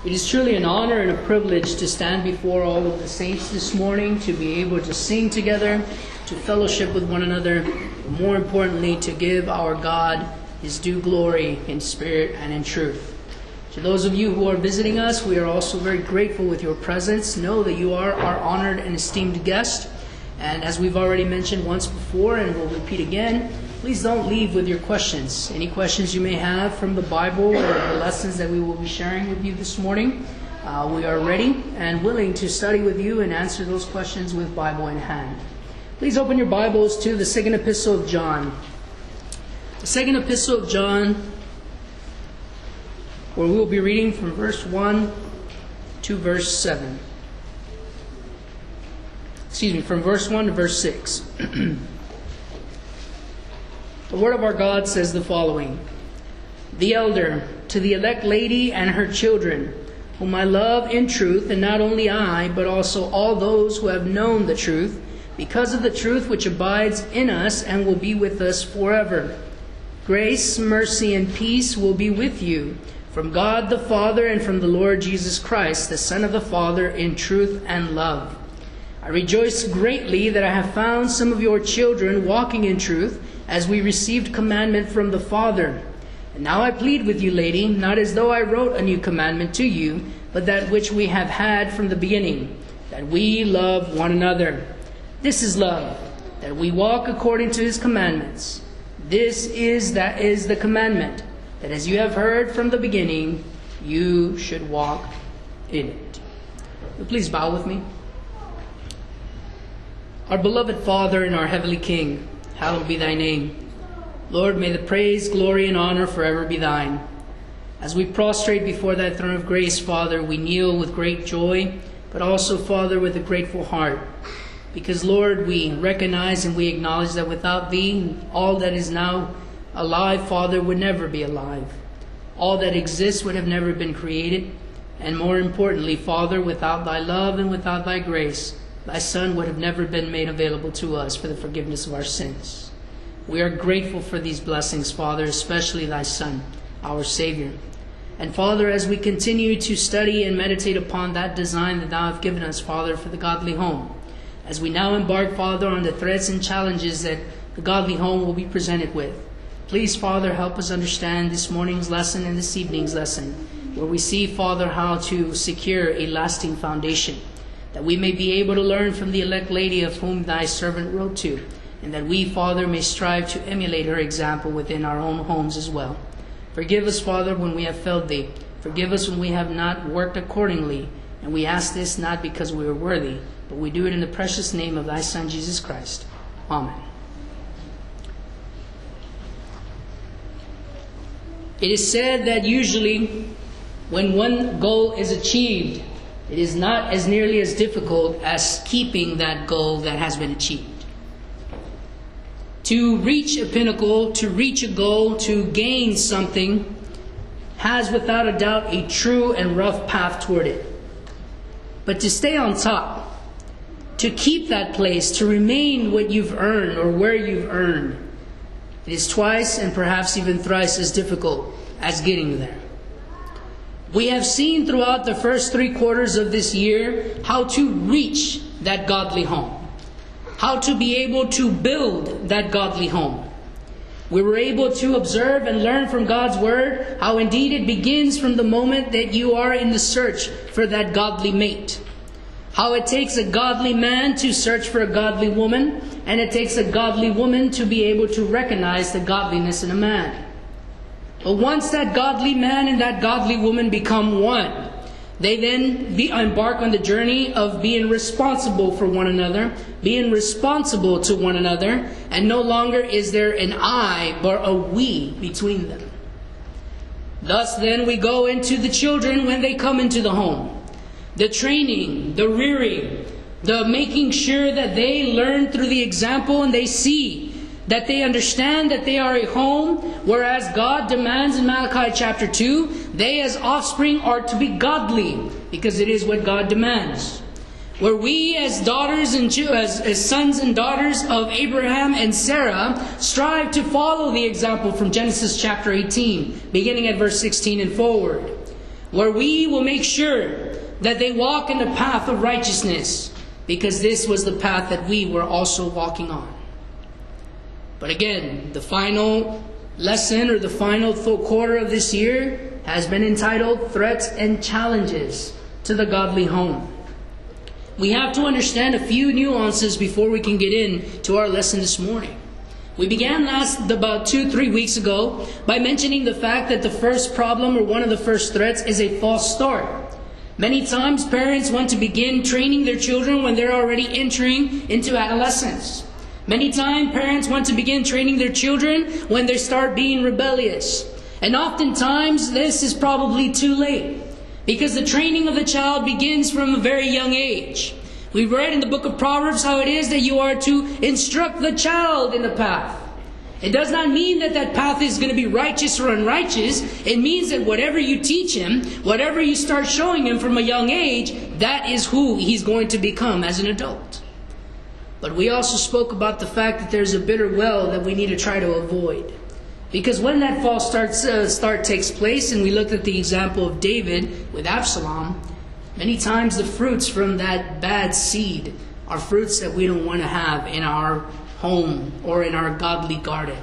It is truly an honor and a privilege to stand before all of the saints this morning, to be able to sing together, to fellowship with one another, but more importantly, to give our God His due glory in spirit and in truth. To those of you who are visiting us, we are also very grateful with your presence. Know that you are our honored and esteemed guest. And as we've already mentioned once before, and we'll repeat again, please don't leave with your questions. Any questions you may have from the Bible or the lessons that we will be sharing with you this morning, we are ready and willing to study with you and answer those questions with Bible in hand. Please open your Bibles to the second epistle of John. The second epistle of John, where we will be reading from verse 1 to verse 7. From verse 1 to verse 6. The Word of our God says the following: The elder, to the elect lady and her children, whom I love in truth, and not only I, but also all those who have known the truth, because of the truth which abides in us and will be with us forever. Grace, mercy, and peace will be with you, from God the Father and from the Lord Jesus Christ, the Son of the Father, in truth and love. I rejoice greatly that I have found some of your children walking in truth, as we received commandment from the Father. And now I plead with you, lady, not as though I wrote a new commandment to you, but that which we have had from the beginning, that we love one another. This is love, that we walk according to His commandments. This is the commandment, that as you have heard from the beginning, you should walk in it. Please bow with me. Our beloved Father and our heavenly King, hallowed be thy name. Lord, may the praise, glory, and honor forever be thine. As we prostrate before thy throne of grace, Father, we kneel with great joy, but also, Father, with a grateful heart. Because, Lord, we recognize and we acknowledge that without thee, all that is now alive, Father, would never be alive. All that exists would have never been created. And more importantly, Father, without thy love and without thy grace, thy Son would have never been made available to us for the forgiveness of our sins. We are grateful for these blessings, Father, especially thy Son, our Savior. And Father, as we continue to study and meditate upon that design that thou hast given us, Father, for the godly home, as we now embark, Father, on the threats and challenges that the godly home will be presented with, please, Father, help us understand this morning's lesson and this evening's lesson, where we see, Father, how to secure a lasting foundation, that we may be able to learn from the elect lady of whom thy servant wrote to, and that we, Father, may strive to emulate her example within our own homes as well. Forgive us, Father, when we have failed thee. Forgive us when we have not worked accordingly. And we ask this not because we are worthy, but we do it in the precious name of thy Son, Jesus Christ. Amen. It is said that usually when one goal is achieved, it is not as nearly as difficult as keeping that goal that has been achieved. To reach a pinnacle, to reach a goal, to gain something, has without a doubt a true and rough path toward it. But to stay on top, to keep that place, to remain what you've earned or where you've earned, it is twice and perhaps even thrice as difficult as getting there. We have seen throughout the first 3 quarters of this year how to reach that godly home, how to be able to build that godly home. We were able to observe and learn from God's Word how indeed it begins from the moment that you are in the search for that godly mate. How it takes a godly man to search for a godly woman, and it takes a godly woman to be able to recognize the godliness in a man. But once that godly man and that godly woman become one, they then embark on the journey of being responsible for one another, being responsible to one another, and no longer is there an I, but a we between them. Thus then we go into the children when they come into the home. The training, the rearing, the making sure that they learn through the example and they see that they understand that they are a home, whereas God demands in Malachi chapter 2, they as offspring are to be godly, because it is what God demands. Where we as daughters and as sons and daughters of Abraham and Sarah strive to follow the example from Genesis chapter 18, beginning at verse 16 and forward. where we will make sure that they walk in the path of righteousness, because this was the path that we were also walking on. But again, the final lesson, or the final quarter of this year, has been entitled Threats and Challenges to the Godly Home. We have to understand a few nuances before we can get into our lesson this morning. We began about 2-3 weeks ago by mentioning the fact that the first problem, or one of the first threats, is a false start. Many times parents want to begin training their children when they're already entering into adolescence. Many times parents want to begin training their children when they start being rebellious. And oftentimes this is probably too late, because the training of the child begins from a very young age. We read in the book of Proverbs how it is that you are to instruct the child in the path. It does not mean that that path is going to be righteous or unrighteous. It means that whatever you teach him, whatever you start showing him from a young age, that is who he's going to become as an adult. But we also spoke about the fact that there's a bitter well that we need to try to avoid. Because when that false start takes place, and we looked at the example of David with Absalom, many times the fruits from that bad seed are fruits that we don't want to have in our home or in our godly garden.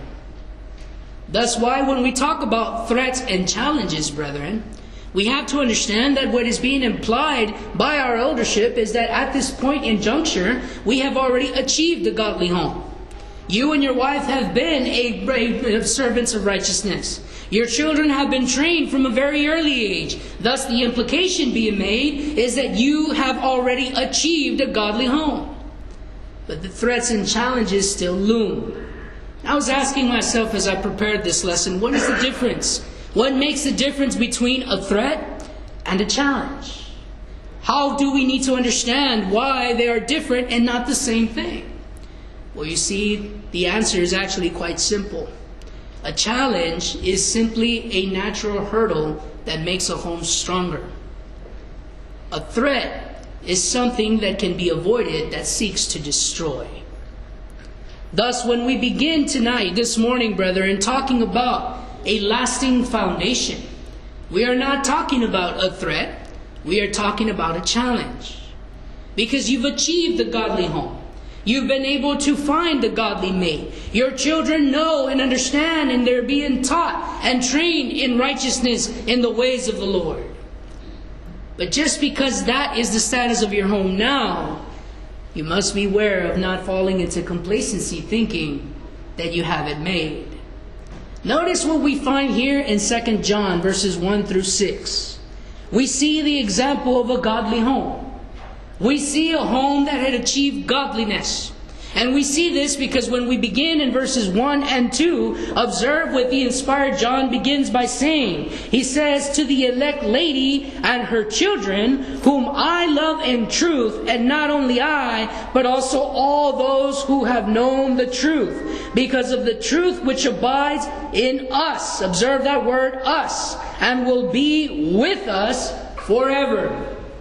That's why when we talk about threats and challenges, brethren, we have to understand that what is being implied by our eldership is that at this point in juncture, we have already achieved a godly home. You and your wife have been a servants of righteousness. Your children have been trained from a very early age. Thus, the implication being made is that you have already achieved a godly home. But the threats and challenges still loom. I was asking myself as I prepared this lesson, what is the difference? What makes the difference between a threat and a challenge? How do we need to understand why they are different and not the same thing? Well, you see, the answer is actually quite simple. A challenge is simply a natural hurdle that makes a home stronger. A threat is something that can be avoided that seeks to destroy. Thus, when we begin tonight, this morning, brethren, talking about a lasting foundation, we are not talking about a threat, we are talking about a challenge. Because you've achieved the godly home. You've been able to find the godly mate. Your children know and understand, and they're being taught and trained in righteousness in the ways of the Lord. But just because that is the status of your home now, you must beware of not falling into complacency thinking that you have it made. Notice what we find here in 2 John verses 1 through 6. We see the example of a godly home. We see a home that had achieved godliness. And we see this because when we begin in verses 1 and 2, observe what the inspired John begins by saying. He says, "To the elect lady and her children, whom I love in truth, and not only I, but also all those who have known the truth, because of the truth which abides in us." Observe that word, us, "and will be with us forever."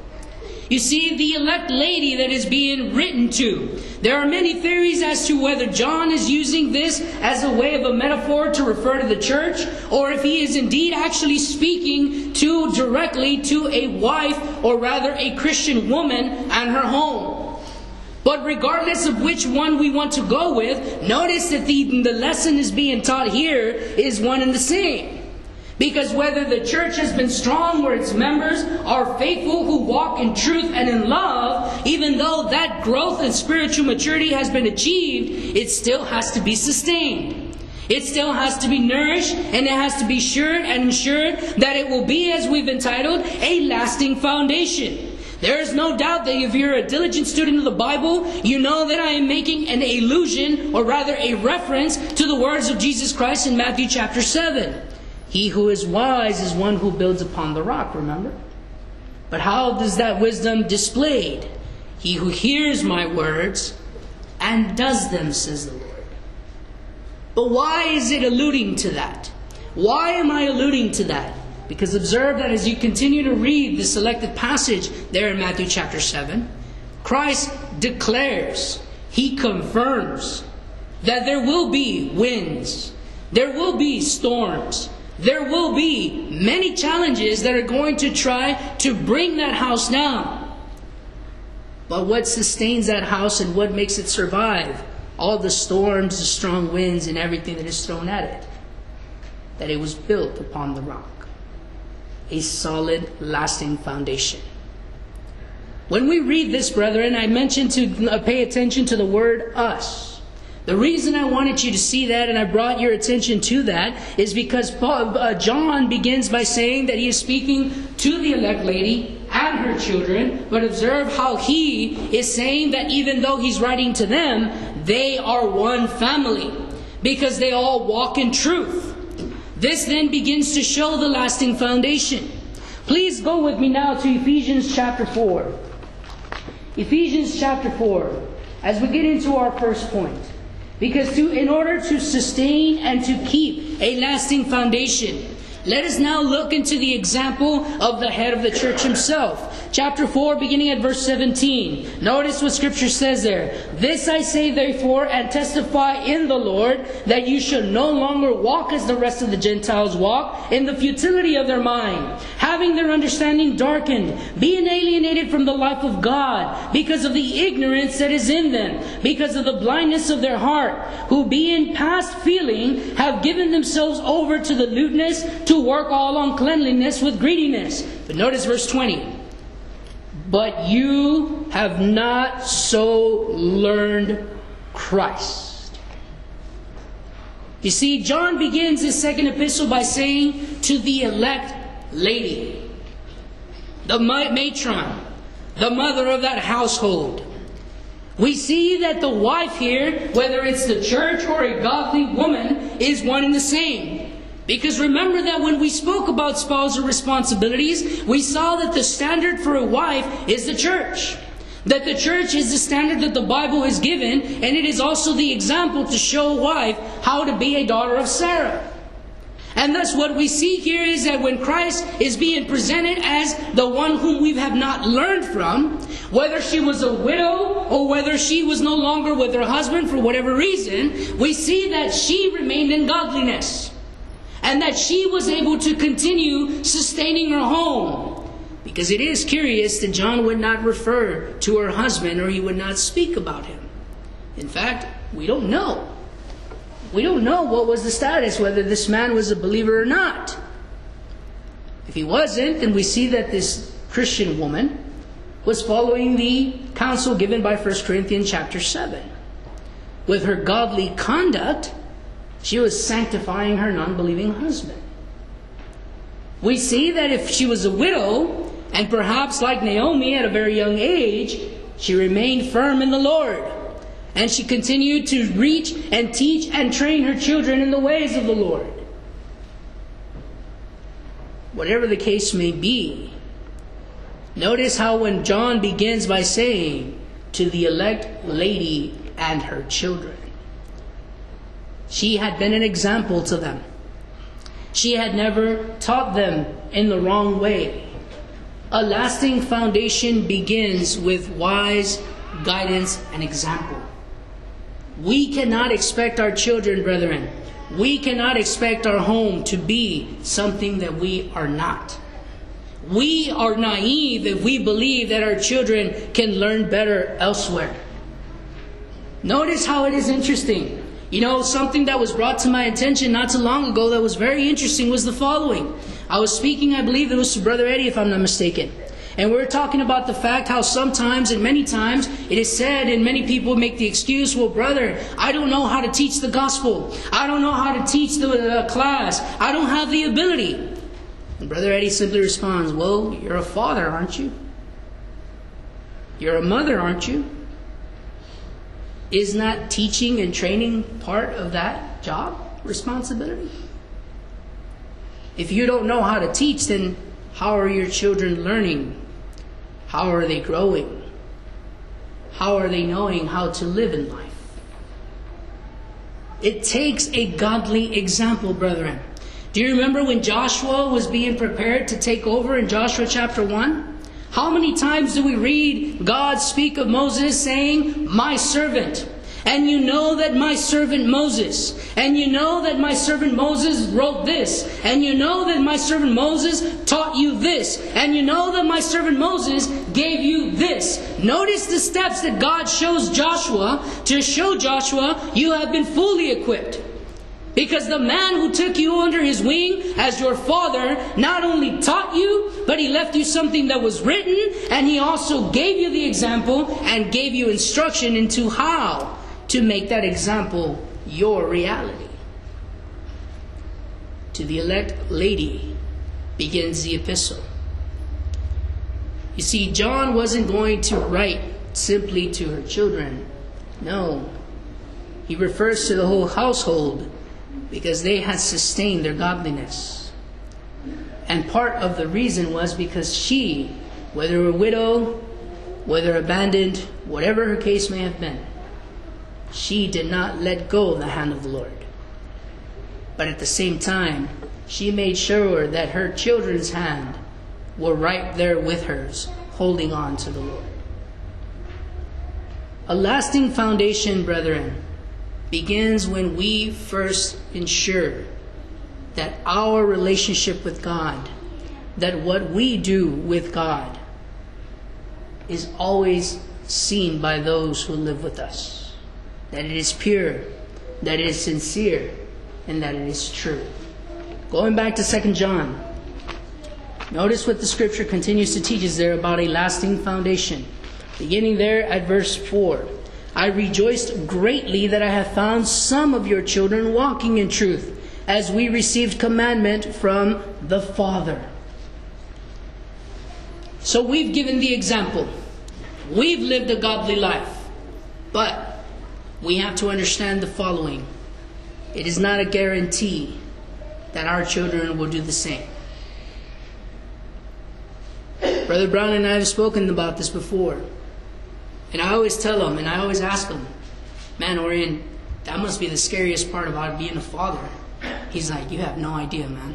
You see, the elect lady that is being written to. There are many theories as to whether John is using this as a way of a metaphor to refer to the church, or if he is indeed actually speaking directly to a wife, or rather a Christian woman and her home. But regardless of which one we want to go with, notice that the lesson is being taught here is one and the same. Because whether the church has been strong or its members are faithful who walk in truth and in love, even though that growth and spiritual maturity has been achieved, it still has to be sustained. It still has to be nourished, and it has to be assured and ensured that it will be, as we've entitled, a lasting foundation. There is no doubt that if you're a diligent student of the Bible, you know that I am making an allusion, or rather a reference, to the words of Jesus Christ in Matthew chapter 7. He who is wise is one who builds upon the rock, remember? But how does that wisdom displayed? He who hears my words and does them, says the Lord. But why is it alluding to that? Why am I alluding to that? Because observe that as you continue to read the selected passage there in Matthew chapter 7, Christ declares, He confirms that there will be winds, there will be storms, There will be many challenges that are going to try to bring that house down. But what sustains that house and what makes it survive all the storms, the strong winds, and everything that is thrown at it? That it was built upon the rock. A solid, lasting foundation. When we read this, brethren, I mentioned to pay attention to the word us. The reason I wanted you to see that and I brought your attention to that is because John begins by saying that he is speaking to the elect lady and her children. But observe how he is saying that even though he's writing to them, they are one family because they all walk in truth. This then begins to show the lasting foundation. Please go with me now to Ephesians chapter 4. Ephesians chapter 4, as we get into our first point. Because in order to sustain and to keep a lasting foundation, let us now look into the example of the head of the church himself. Chapter 4, beginning at verse 17. Notice what Scripture says there. This I say therefore, and testify in the Lord, that you should no longer walk as the rest of the Gentiles walk, in the futility of their mind, having their understanding darkened, being alienated from the life of God, because of the ignorance that is in them, because of the blindness of their heart, who being past feeling, have given themselves over to the lewdness, to work all uncleanliness with greediness. But notice verse 20. But you have not so learned Christ. You see, John begins his second epistle by saying to the elect lady, the matron, the mother of that household. We see that the wife here, whether it's the church or a godly woman, is one and the same. Because remember that when we spoke about spousal responsibilities, we saw that the standard for a wife is the church. That the church is the standard that the Bible has given, and it is also the example to show a wife how to be a daughter of Sarah. And thus what we see here is that when Christ is being presented as the one whom we have not learned from, whether she was a widow or whether she was no longer with her husband for whatever reason, we see that she remained in godliness. And that she was able to continue sustaining her home. Because it is curious that John would not refer to her husband or he would not speak about him. In fact, we don't know. We don't know what was the status, whether this man was a believer or not. If he wasn't, then we see that this Christian woman was following the counsel given by 1 Corinthians chapter 7. With her godly conduct, she was sanctifying her non-believing husband. We see that if she was a widow, and perhaps like Naomi at a very young age, she remained firm in the Lord. And she continued to reach and teach and train her children in the ways of the Lord. Whatever the case may be, notice how when John begins by saying, to the elect lady and her children. She had been an example to them. She had never taught them in the wrong way. A lasting foundation begins with wise guidance and example. We cannot expect our children, brethren, we cannot expect our home to be something that we are not. We are naive if we believe that our children can learn better elsewhere. Notice how it is interesting. You know, something that was brought to my attention not too long ago that was very interesting was the following. I was speaking, I believe it was to Brother Eddie, if I'm not mistaken. And we were talking about the fact how sometimes and many times it is said, and many people make the excuse, well, brother, I don't know how to teach the gospel. I don't know how to teach the class. I don't have the ability. And Brother Eddie simply responds, well, you're a father, aren't you? You're a mother, aren't you? Is not teaching and training part of that job, responsibility? If you don't know how to teach, then how are your children learning? How are they growing? How are they knowing how to live in life? It takes a godly example, brethren. Do you remember when Joshua was being prepared to take over in Joshua chapter 1? How many times do we read God speak of Moses saying, my servant? and you know that my servant Moses, and you know that my servant Moses wrote this, and you know that my servant Moses taught you this, and you know that my servant Moses gave you this. Notice the steps that God shows Joshua to show Joshua you have been fully equipped. Because the man who took you under his wing as your father not only taught you, but he left you something that was written, and he also gave you the example and gave you instruction into how to make that example your reality. To the elect lady begins the epistle. You see, John wasn't going to write simply to her children. No, he refers to the whole household, because they had sustained their godliness. And part of the reason was because she, whether a widow, whether abandoned, whatever her case may have been, she did not let go of the hand of the Lord. But at the same time, she made sure that her children's hand were right there with hers, holding on to the Lord. A lasting foundation, brethren, begins when we first ensure that our relationship with God, that what we do with God, is always seen by those who live with us. That it is pure, that it is sincere, and that it is true. Going back to 2 John, notice what the scripture continues to teach us there about a lasting foundation. Beginning there at verse 4. I rejoiced greatly that I have found some of your children walking in truth, as we received commandment from the Father. So we've given the example. We've lived a godly life. But we have to understand the following. It is not a guarantee that our children will do the same. Brother Brown and I have spoken about this before. And I always tell them, and I always ask them, man, Orion, that must be the scariest part about being a father. He's like, you have no idea, man.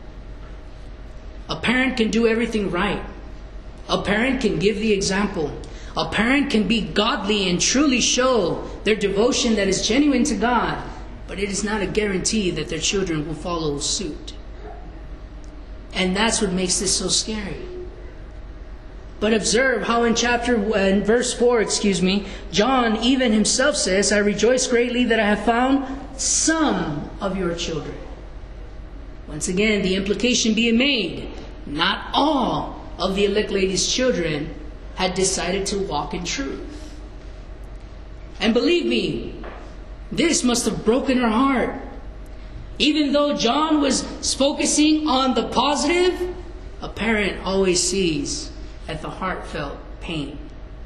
A parent can do everything right. A parent can give the example. A parent can be godly and truly show their devotion that is genuine to God. But it is not a guarantee that their children will follow suit. And that's what makes this so scary. But observe how in verse 4, John even himself says, I rejoice greatly that I have found some of your children. Once again, the implication being made, not all of the elect lady's children had decided to walk in truth. And believe me, this must have broken her heart. Even though John was focusing on the positive, a parent always sees at the heartfelt pain.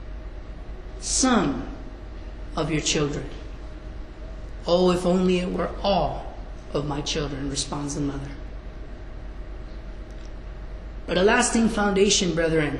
Some of your children. Oh, if only it were all of my children, responds the mother. But a lasting foundation, brethren,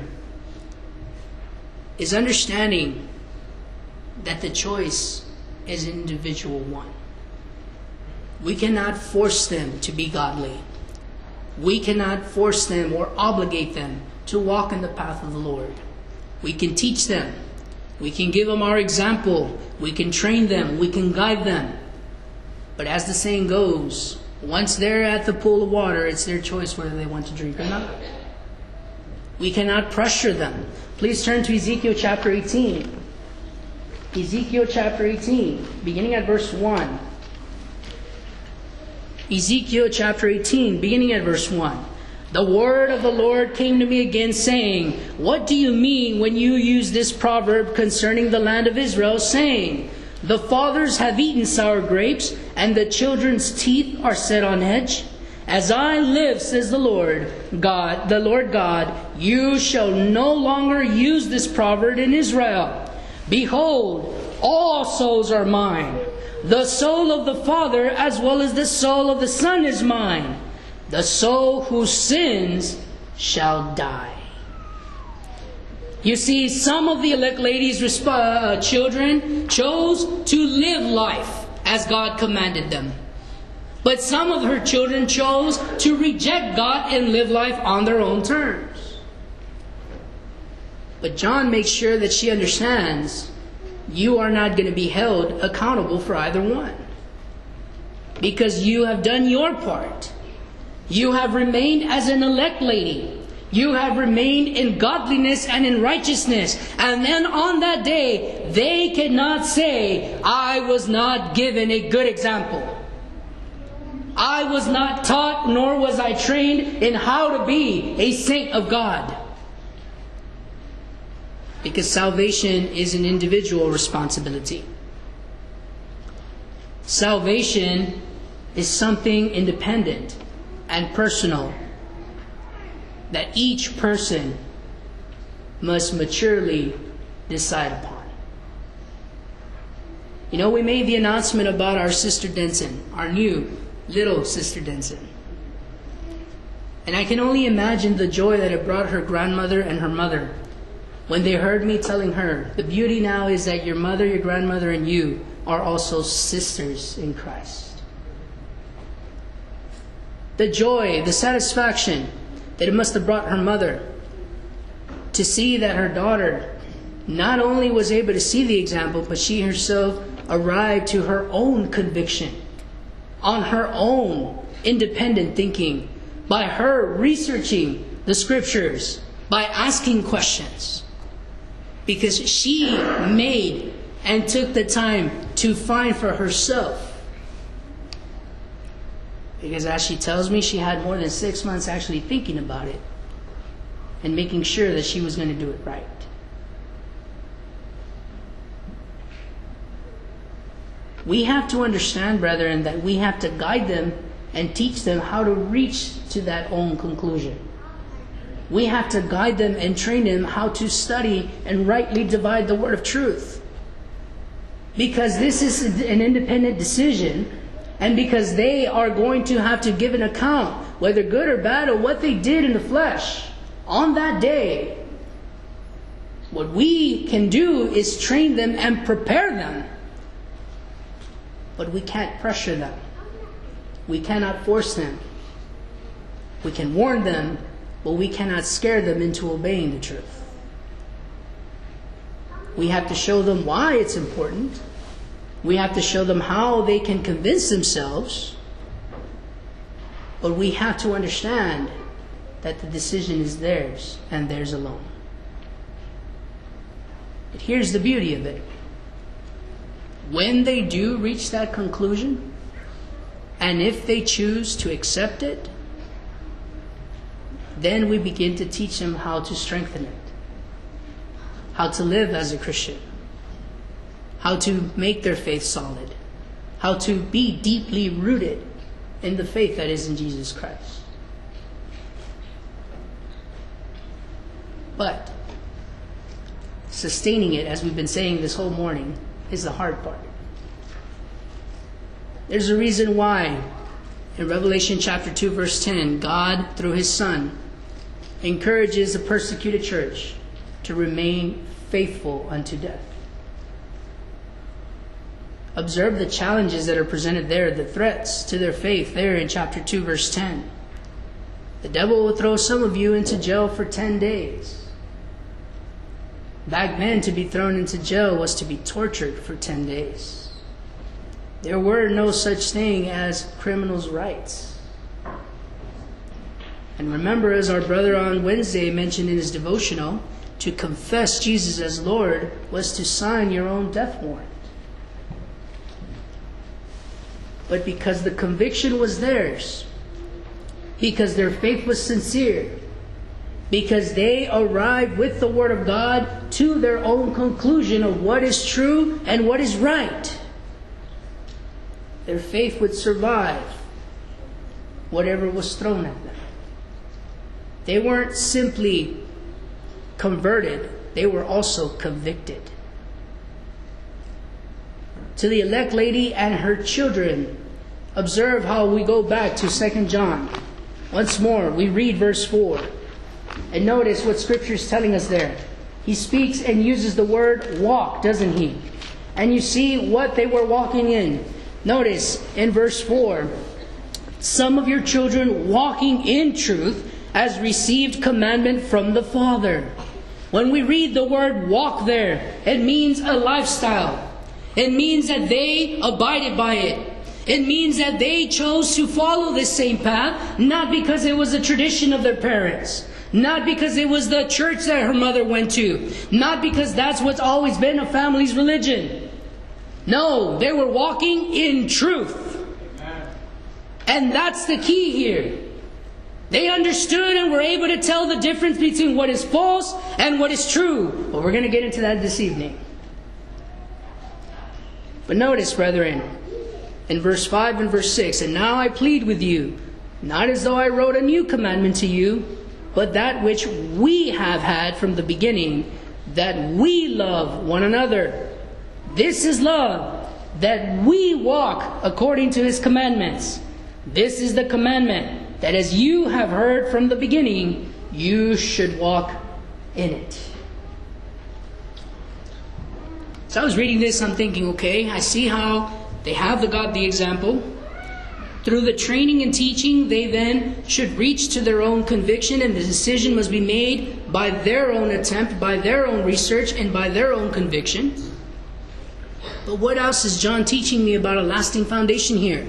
is understanding that the choice is an individual one. We cannot force them to be godly. We cannot force them or obligate them to walk in the path of the Lord. We can teach them. We can give them our example. We can train them. We can guide them. But as the saying goes, once they're at the pool of water, it's their choice whether they want to drink or not. We cannot pressure them. Please turn to Ezekiel chapter 18. Ezekiel chapter 18, beginning at verse 1. Ezekiel chapter 18, beginning at verse 1. The word of the Lord came to me again, saying, what do you mean when you use this proverb concerning the land of Israel, saying, the fathers have eaten sour grapes, and the children's teeth are set on edge? As I live, says the Lord God, you shall no longer use this proverb in Israel. Behold, all souls are mine. The soul of the Father as well as the soul of the Son is mine. The soul who sins shall die. You see, some of the elect ladies' children chose to live life as God commanded them. But some of her children chose to reject God and live life on their own terms. But John makes sure that she understands you are not going to be held accountable for either one. Because you have done your part. You have remained as an elect lady. You have remained in godliness and in righteousness. And then on that day, they cannot say, I was not given a good example. I was not taught, nor was I trained in how to be a saint of God. Because salvation is an individual responsibility. Salvation is something independent and personal that each person must maturely decide upon. You know, we made the announcement about our Sister Denson, our new little Sister Denson. And I can only imagine the joy that it brought her grandmother and her mother when they heard me telling her, the beauty now is that your mother, your grandmother, and you are also sisters in Christ. The joy, the satisfaction that it must have brought her mother to see that her daughter not only was able to see the example, but she herself arrived to her own conviction, on her own independent thinking, by her researching the scriptures, by asking questions. Because she made and took the time to find for herself. Because as she tells me, she had more than 6 months actually thinking about it and making sure that she was going to do it right. We have to understand, brethren, that we have to guide them and teach them how to reach to that own conclusion. We have to guide them and train them how to study and rightly divide the word of truth. Because this is an independent decision, and because they are going to have to give an account, whether good or bad, of what they did in the flesh on that day. What we can do is train them and prepare them. But we can't pressure them. We cannot force them. We can warn them, but we cannot scare them into obeying the truth. We have to show them why it's important. We have to show them how they can convince themselves. But we have to understand that the decision is theirs and theirs alone. But here's the beauty of it. When they do reach that conclusion, and if they choose to accept it, then we begin to teach them how to strengthen it, how to live as a Christian, how to make their faith solid, how to be deeply rooted in the faith that is in Jesus Christ. But sustaining it, as we've been saying this whole morning, is the hard part. There's a reason why in Revelation chapter 2 verse 10, God through His Son encourages the persecuted church to remain faithful unto death. Observe the challenges that are presented there, the threats to their faith there in chapter 2 verse 10. The devil will throw some of you into jail for 10 days. Back then, to be thrown into jail was to be tortured for 10 days. There were no such thing as criminals' rights. And remember, as our brother on Wednesday mentioned in his devotional, to confess Jesus as Lord was to sign your own death warrant. But because the conviction was theirs, because their faith was sincere, because they arrived with the Word of God to their own conclusion of what is true and what is right, their faith would survive whatever was thrown at them. They weren't simply converted, they were also convicted. To the elect lady and her children, observe how we go back to 2 John. Once more, we read verse 4. And notice what Scripture is telling us there. He speaks and uses the word walk, doesn't he? And you see what they were walking in. Notice in verse 4, some of your children walking in truth as received commandment from the Father. When we read the word walk there, it means a lifestyle. It means that they abided by it. It means that they chose to follow this same path, not because it was a tradition of their parents, not because it was the church that her mother went to, not because that's what's always been a family's religion. No, they were walking in truth. And that's the key here. They understood and were able to tell the difference between what is false and what is true. But we're going to get into that this evening. But notice, brethren, in verse 5 and verse 6, "And now I plead with you, not as though I wrote a new commandment to you, but that which we have had from the beginning, that we love one another. This is love, that we walk according to His commandments. This is the commandment, that as you have heard from the beginning, you should walk in it." So I was reading this, I'm thinking, okay, I see how they have the godly example. Through the training and teaching, they then should reach to their own conviction, and the decision must be made by their own attempt, by their own research, and by their own conviction. But what else is John teaching me about a lasting foundation here?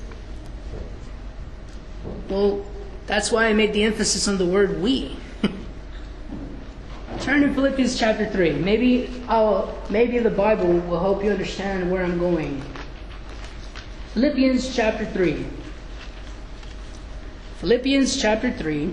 Well, that's why I made the emphasis on the word "we." Turn to Philippians chapter 3. Maybe the Bible will help you understand where I'm going. Philippians chapter 3. Philippians chapter 3,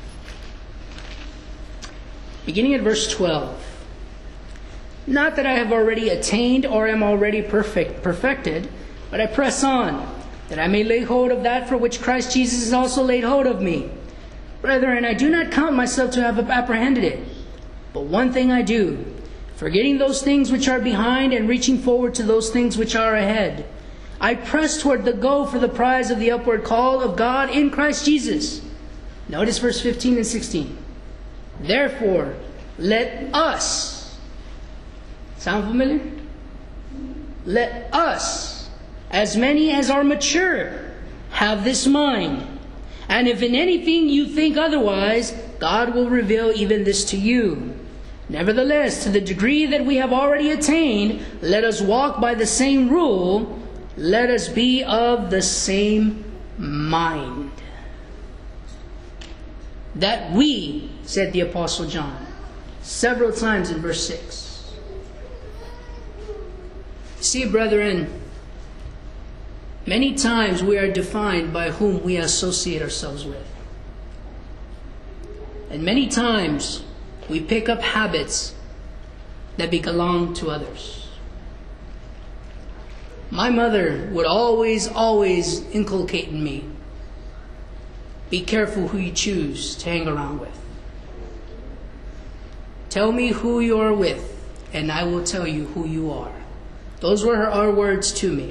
beginning at verse 12. "Not that I have already attained or am already perfected, but I press on, that I may lay hold of that for which Christ Jesus has also laid hold of me. Brethren, I do not count myself to have apprehended it. But one thing I do, forgetting those things which are behind and reaching forward to those things which are ahead, I press toward the goal for the prize of the upward call of God in Christ Jesus." Notice verse 15 and 16. "Therefore, let us," sound familiar? "Let us, as many as are mature, have this mind. And if in anything you think otherwise, God will reveal even this to you. Nevertheless, to the degree that we have already attained, let us walk by the same rule. Let us be of the same mind." That "we," said the Apostle John several times in verse 6. See, brethren, many times we are defined by whom we associate ourselves with. And many times we pick up habits that belong to others. My mother would always inculcate in me, be careful who you choose to hang around with. Tell me who you are with, and I will tell you who you are. Those were our words to me.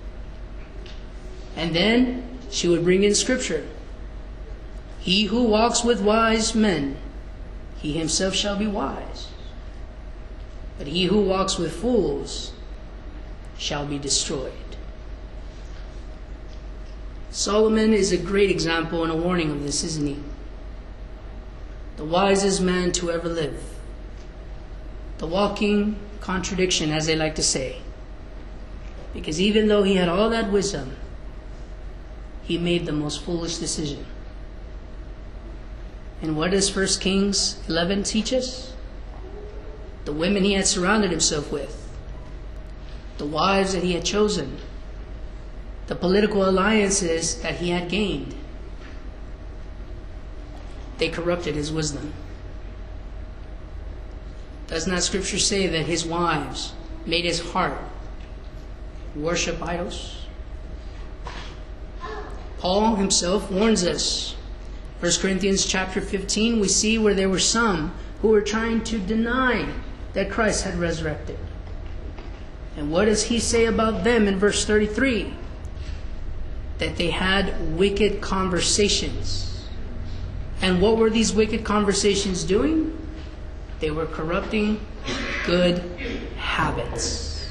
And then she would bring in scripture. "He who walks with wise men, he himself shall be wise. But he who walks with fools shall be destroyed." Solomon is a great example and a warning of this, isn't he? The wisest man to ever live. The walking contradiction, as they like to say. Because even though he had all that wisdom, he made the most foolish decision. And what does 1 Kings 11 teach us? The women he had surrounded himself with, the wives that he had chosen, the political alliances that he had gained, they corrupted his wisdom. Does not Scripture say that his wives made his heart worship idols? Paul himself warns us. 1 Corinthians chapter 15, we see where there were some who were trying to deny that Christ had resurrected. And what does he say about them in verse 33? That they had wicked conversations. And what were these wicked conversations doing? They were corrupting good habits.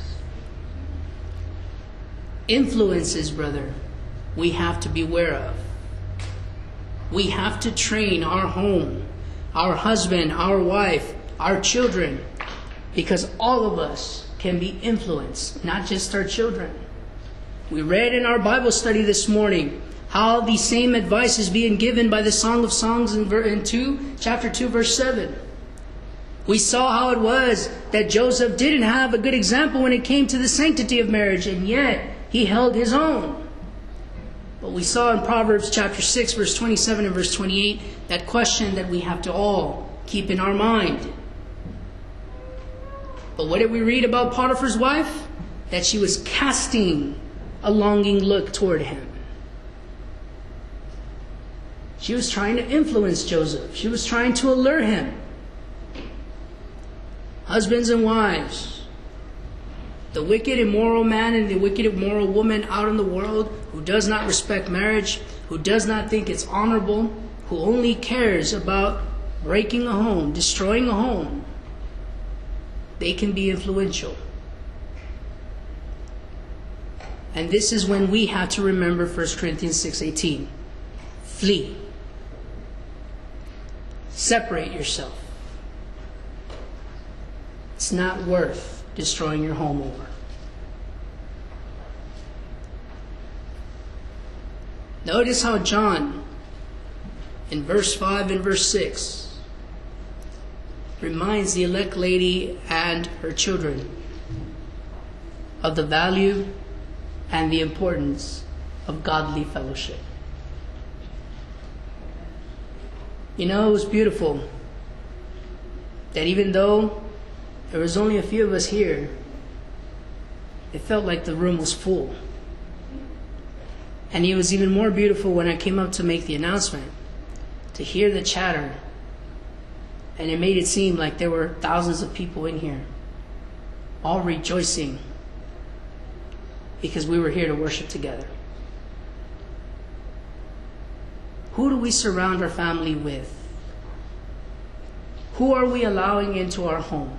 Influences, brother, we have to beware of. We have to train our home, our husband, our wife, our children, because all of us can be influenced, not just our children. We read in our Bible study this morning how the same advice is being given by the Song of Songs in chapter 2, verse 7. We saw how it was that Joseph didn't have a good example when it came to the sanctity of marriage, and yet he held his own. But we saw in Proverbs chapter 6, verse 27 and verse 28, that question that we have to all keep in our mind. But what did we read about Potiphar's wife? That she was casting a longing look toward him. She was trying to influence Joseph. She was trying to allure him. Husbands and wives, the wicked, immoral man and the wicked, immoral woman out in the world who does not respect marriage, who does not think it's honorable, who only cares about breaking a home, destroying a home, they can be influential. And this is when we have to remember 1 Corinthians 6:18. Flee. Separate yourself. It's not worth destroying your home over. Notice how John, in verse 5 and verse 6, reminds the elect lady and her children of the value and the importance of godly fellowship. You know, it was beautiful that even though there was only a few of us here, it felt like the room was full. And it was even more beautiful when I came up to make the announcement, to hear the chatter. And it made it seem like there were thousands of people in here, all rejoicing because we were here to worship together. Who do we surround our family with? Who are we allowing into our home?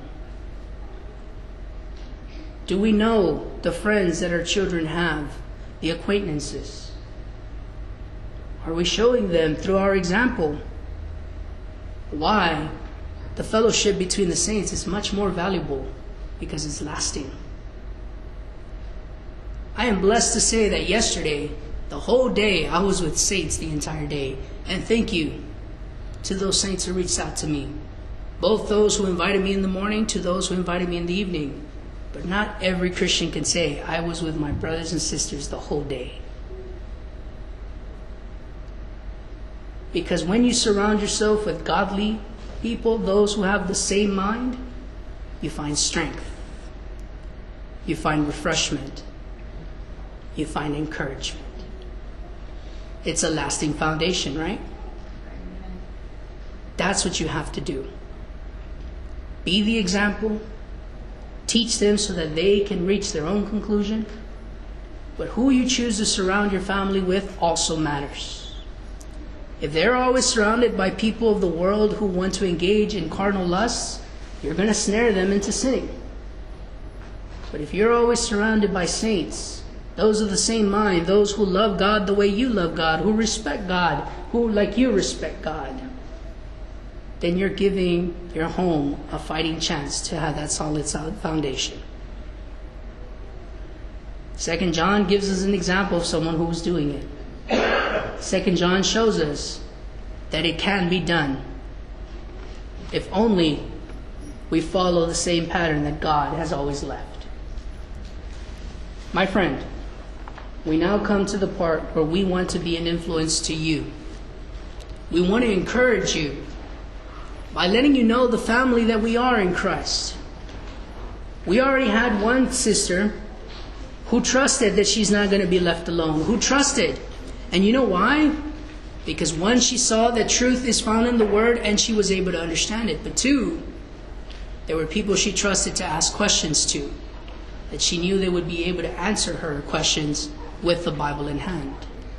Do we know the friends that our children have, the acquaintances? Are we showing them through our example why the fellowship between the saints is much more valuable? Because it's lasting. I am blessed to say that yesterday, the whole day, I was with saints the entire day. And thank you to those saints who reached out to me. Both those who invited me in the morning to those who invited me in the evening. But not every Christian can say, I was with my brothers and sisters the whole day. Because when you surround yourself with godly people, those who have the same mind, you find strength. You find refreshment. You find encouragement. It's a lasting foundation, right? That's what you have to do. Be the example. Teach them so that they can reach their own conclusion. But who you choose to surround your family with also matters. If they're always surrounded by people of the world who want to engage in carnal lusts, you're going to snare them into sinning. But if you're always surrounded by saints, those of the same mind, those who love God the way you love God, who respect God, who like you respect God, then you're giving your home a fighting chance to have that solid foundation. 2 John gives us an example of someone who was doing it. 2 John shows us that it can be done if only we follow the same pattern that God has always left. My friend, we now come to the part where we want to be an influence to you. We want to encourage you by letting you know the family that we are in Christ. We already had one sister who trusted that she's not going to be left alone, who trusted. And you know why? Because one, she saw that truth is found in the Word and she was able to understand it. But two, there were people she trusted to ask questions to, that she knew they would be able to answer her questions with the Bible in hand.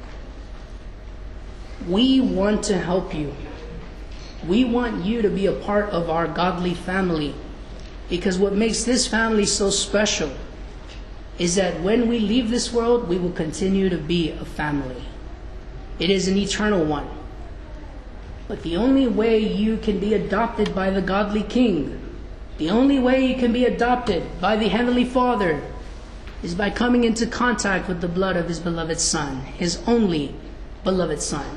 We want to help you. We want you to be a part of our godly family, because what makes this family so special is that when we leave this world, we will continue to be a family. It is an eternal one. But the only way you can be adopted by the godly King, the only way you can be adopted by the Heavenly Father, is by coming into contact with the blood of His beloved Son, His only beloved Son.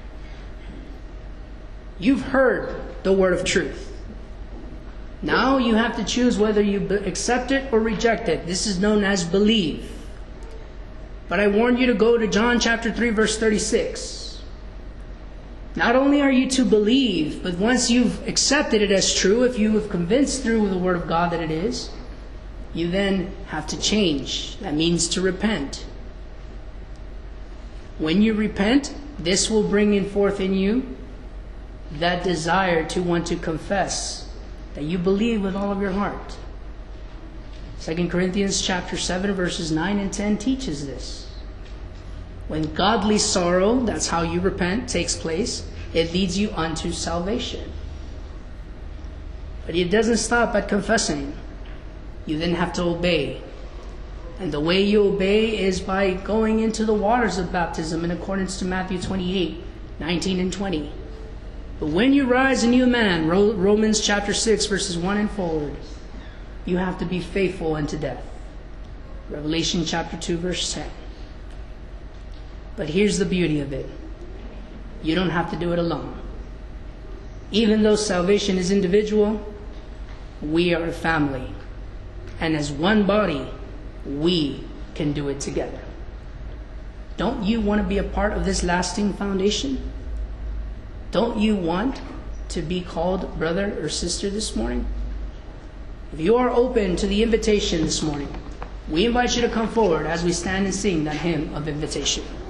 You've heard the word of truth. Now you have to choose whether you accept it or reject it. This is known as believe. But I warn you to go to John chapter 3, verse 36. Not only are you to believe, but once you've accepted it as true, if you have convinced through the word of God that it is, you then have to change. That means to repent. When you repent, this will bring forth in you that desire to want to confess that you believe with all of your heart. 2 Corinthians chapter 7 verses 9 and 10 teaches this. When godly sorrow, that's how you repent, takes place, it leads you unto salvation. But it doesn't stop at confessing. You then have to obey. And the way you obey is by going into the waters of baptism in accordance to Matthew 28, 19 and 20. But when you rise a new man, Romans chapter 6, verses 1 and forward, you have to be faithful unto death. Revelation chapter 2, verse 10. But here's the beauty of it. You don't have to do it alone. Even though salvation is individual, we are a family. And as one body, we can do it together. Don't you want to be a part of this lasting foundation? Don't you want to be called brother or sister this morning? If you are open to the invitation this morning, we invite you to come forward as we stand and sing that hymn of invitation.